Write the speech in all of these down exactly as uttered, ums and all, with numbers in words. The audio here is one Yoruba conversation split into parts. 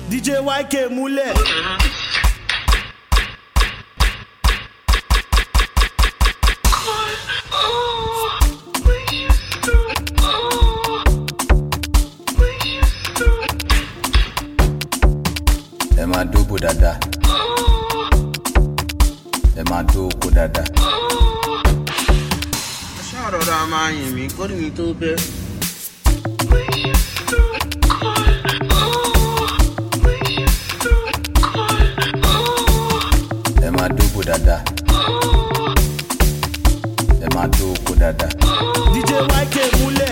D J Y K múlẹ̀. Ẹ máa dóbò dáadáa. Ẹ máa dóbò dáadáa. Ṣé ọ̀rọ̀ a máa yìn mí kó ní tó bẹ́? Ẹ máa dóbò dáadáa. Ẹ máa dóbò dáadáa. D J Y K múlẹ̀.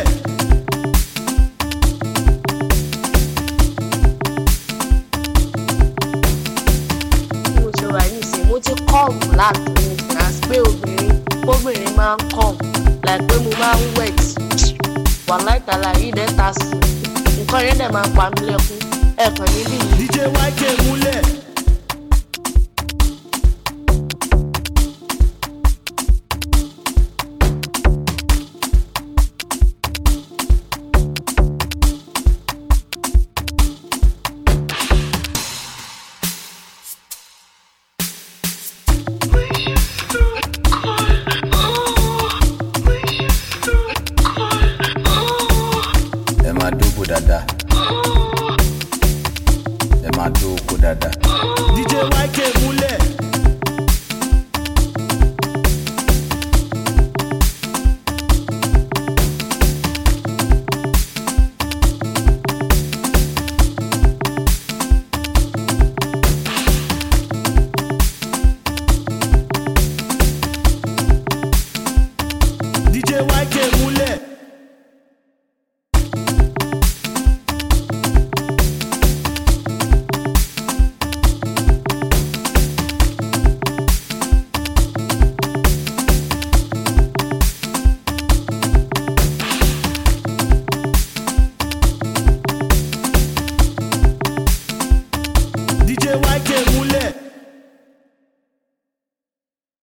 Mo ṣe wà nísìnyí, mo ti kọ́ọ̀mù láti ní ìfìyànsí pé obìnrin obìnrin máa ń kọ́ọ̀mù láì pé mo máa ń wet. Wà láìtàlà yìí dẹ́ ta sí. Nǹkan yẹn dẹ̀ máa ń pa mí lẹ́kún. Ẹ̀kan níbí D J Y K múlẹ̀. Ẹ máa dóbò dáadáa. Ẹ máa dóbò dáadáa. D J Y K múlẹ̀. D J Y K múlẹ̀. D J Y K